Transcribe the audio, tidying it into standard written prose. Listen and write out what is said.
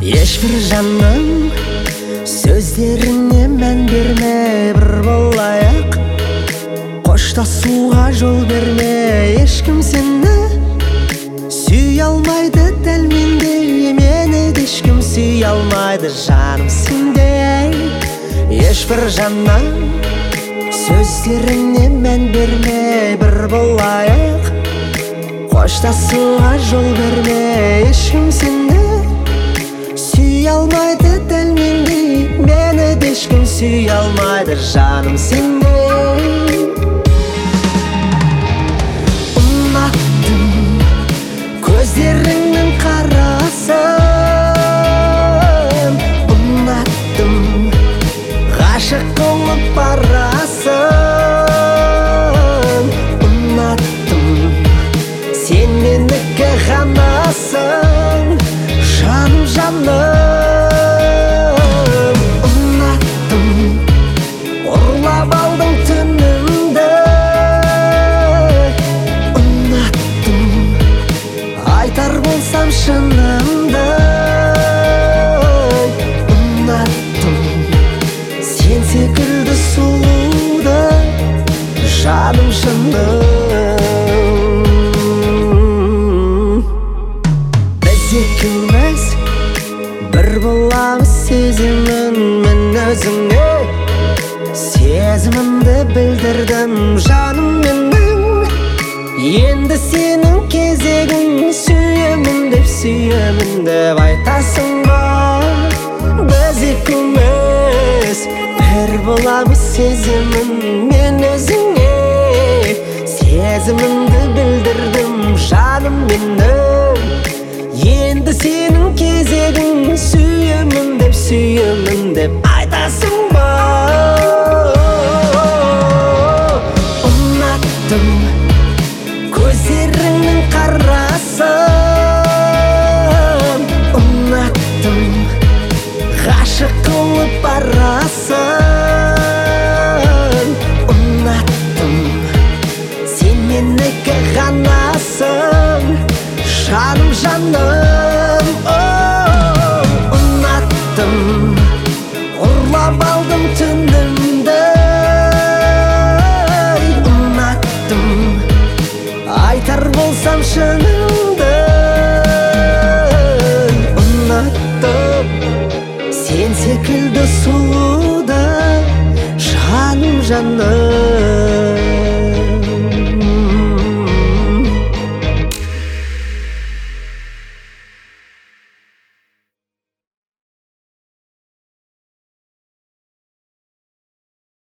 Ешбір жанның сөздеріне мән берме, бір болайық. Қоштасуға жол берме, ешкім сені сүй алмайды дәл мендей. Мені де ешкім сүй алмайды жаным сендей. Ешбір жанның сөздеріне мән берме, бір болайық. Қоштасуға жол берме, ешкім сені сүй алмайды дәл мендей. Мені де ешкім сүй алмайды жаным сендей. Ұнаттым көздеріңнің қарасын, ұнаттым ғашық болып барасың. Ұнаттым сен менікі ғанасың, жаным жаным. Ұнаттым ұрлап алдың түнімді, ұнаттым айтар болсам шынымды. Ұнаттым сен секілді сұлуды, жаным жаным. Біз екеуміз бір боламыз, сезімін мен өзіңе. Сезімімді білдірдім жаным менің, енді сенің кезегің. Сүйемін деп сүйемін деп айтасың ба? Біз екеуміз бір боламыз, сезімін мен өзіңе. Сезімімді білдірдім жаным менің, енді сенің кезегің. Сүйемін деп айтасың ба? Ұнаттым көздеріңнің қарасын, ұнаттым ғашық қылып барасың. Ұнаттым сен менікі ғанасың, жаным жаным. Ұнаттым ұрлап алдым түнімді, ұнаттым айтар болсам шынымды. Ұнаттым сен секілді сұлуды, жаным жаным.